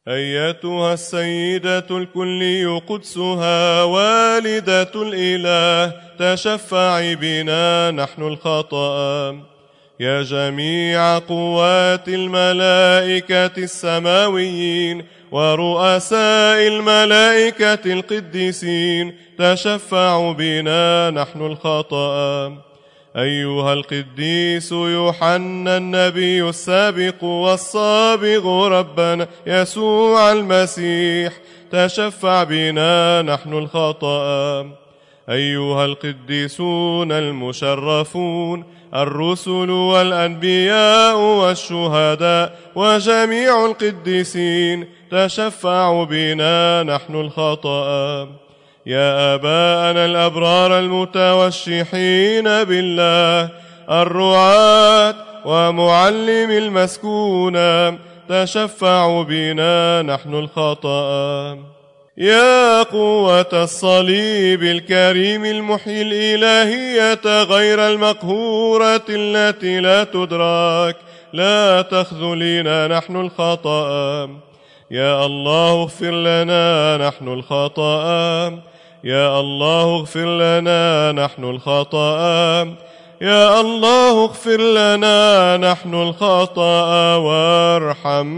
أيتها السيدة الكلي قدسها والدة الإله، تشفعي بنا نحن الخطأ. يا جميع قوات الملائكة السماويين ورؤساء الملائكة القديسين، تشفعوا بنا نحن الخطأ. أيها القديس يوحنا النبي السابق والصابغ ربنا يسوع المسيح، تشفع بنا نحن الخطأ. أيها القديسون المشرفون الرسل والأنبياء والشهداء وجميع القديسين، تشفعوا بنا نحن الخطأ. يا آباءنا الأبرار المتوشحين بالله، الرعاة ومعلم المسكونة، تشفعوا بنا نحن الخطأ. يا قوة الصليب الكريم المحيي الإلهية غير المقهورة التي لا تدرك، لا تخذلينا نحن الخطأ. يا الله اغفر لنا نحن الخطأ. يا الله اغفر لنا نحن الخطأ. يا الله اغفر لنا نحن الخطأ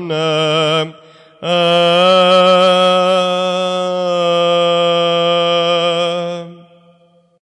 وارحمنا.